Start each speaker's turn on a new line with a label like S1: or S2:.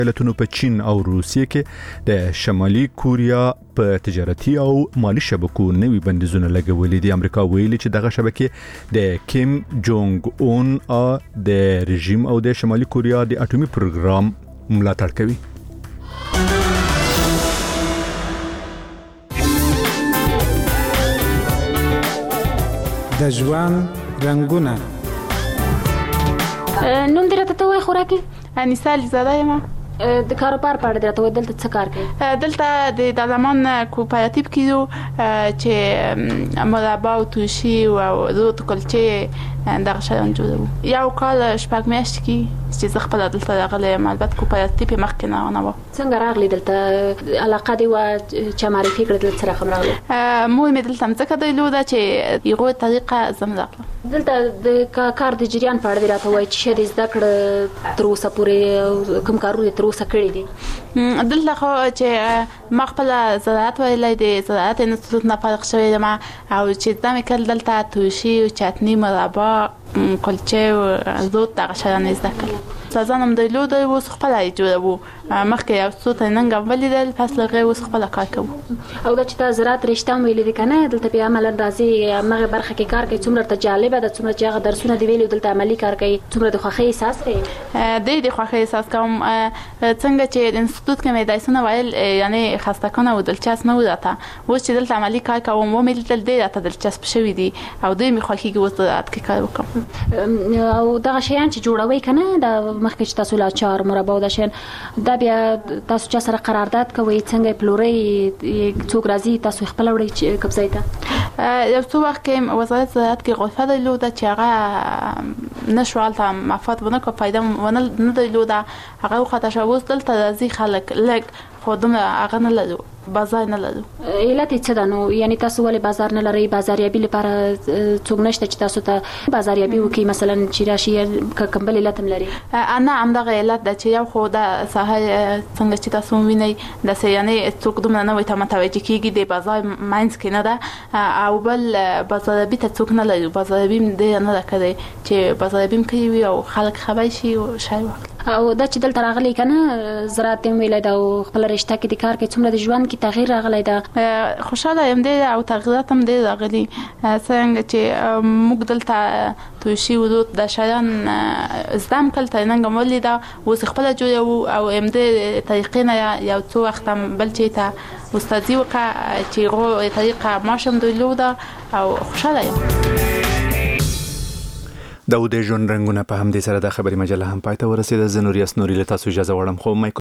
S1: ایالتونو په چین او روسیې کې د شمالي کوریا په تجارتي او مالی شبکو نوي بندیزونه لګولې دي. امریکا ویلي چې دغه شبکې د کیم جونګ اون د رژیم او د شمالي کوریا د اټومي پروګرام ملاتړ کوي.
S2: د ژوند رنگونه.
S3: نوم دې راته وایي خوراکي؟
S4: انیسه علیزاده یم.
S3: د کاروبار په اړه درته وایي دلته څه کار کوي؟
S4: دلته د زمان کوپراتیو کې یو چې مربا او توشي او روت کلچې دغه شیان جوړوو. یو کال شپږ میاشتې کې چې زه خپله دلته راغلی یم. البته کوپراتیو یې مخکې نه وه.
S3: څنګه راغلی دلته؟ علاقه دې وه چې معرفي کړه دلته څه رقم راغلی؟
S4: مور مې دلته مځکه درلوده چې هغو طریقه زه م راغلم.
S3: دلته د کار د جریان په اړه دې راته وایي چې څه دې زده کړه تر اوسه پورې، کوم کارونه دې تر اوسه کړي دي؟
S4: دلته خو چې ما خپله زراعت ویلی دی، زراعت انستیتوت نه فارغ شوې یم او چې زده مې کړل دلته توشي او چتني مربا کلچې او روت دغه شیان یې زده کړل. ځان هم درلوده، اوس خپله یې جوړوو. مخکې یو څو ته ننګ هم ولیدل، پس له هغې اوس خپله کار کوو.
S3: او دا چې تا زراعت رشته هم ویلې دي که نه، دلته بیا عملا راځې همغې برخه کې کار کوي، څومره ورته جالبه ده، څومره چې هغه درسونه دې ویلي دلته عملي کار کوي، څومره د خوښۍ احساس کوي؟
S4: ډېر د خوښۍ احساس کوم. څنګه چې د انستیتوت کې مې درسونه ویل یعنې خسته کنه او دلچسپ نه و راته، اوس چې دلته عملي کار کوم ومې لیدل ډېر راته دلچسپ شوي دي او ډېر مې خوښېږي اوس زراعت کې کار وکړم.
S3: او دغه شیان چې جوړوئ که نه، دا مخکې چې تاسو اچار مربا او دا شیان، دا بیا تاسو چا سره قرارداد کوئ؟ څنګه یې پلورئ؟ څوک راځي تاسو یې خپله وړئ کبځای ته؟
S4: یو څو وخت کې وزارت زراعت کې غرفه درلوده چې هغه نه شو هلته مفاد ونه کړه، فایده نه درلوده، هغه وخته شوه. اوس دلته راځي خلک لږ، خو دومره هغه نه لرو، بازار نه لرو.
S3: علت یې څه ده نو؟ یعنې تاسو ولې بازار نه لرئ؟ بازاریابي لپاره څوک نشته چې تاسو ته بازاریابي وکړي، مثلا چې راشي که کوم بل علت هم لري؟
S4: نه، همدغه علت ده چې یو خو دا ساحه څنګه چې تاسو ووینئ داسې یعنې څوک دومره نه وایي ته متوجه کېږي د بازار منځ کې نه ده، او بل بازاریابي ته څوک نه لري. بازاریابي م ډېره نه ده کړې چې بازاریابي م کړې وي او خلک خبر شي او شی واخلي.
S3: او دا چې دلته راغلی که نه، زراعت دې هم ویلی ده او خپله رشته کې د کار کوي، څومره د ژوند کې تغییر راغلی ده؟
S4: خوشحاله یم ډېر او تغییرات هم ډېر راغلي. څنګه چې موږ دلته توشي و روت دا شیان زده م کړل، تر ننګه م ولیده، اوس خپله جوړوو او همدې طریقې نه یو څو وخت هم بل چی ته استادي وکړه چې هغو طریقه معاش هم درلوده او خوشحاله یم.
S1: د ژوند رنګونه په همدې سره د خبري مجله هم پای ته ورسېده. زه نوریاس نوري له تاسو اجازه غواړم، خو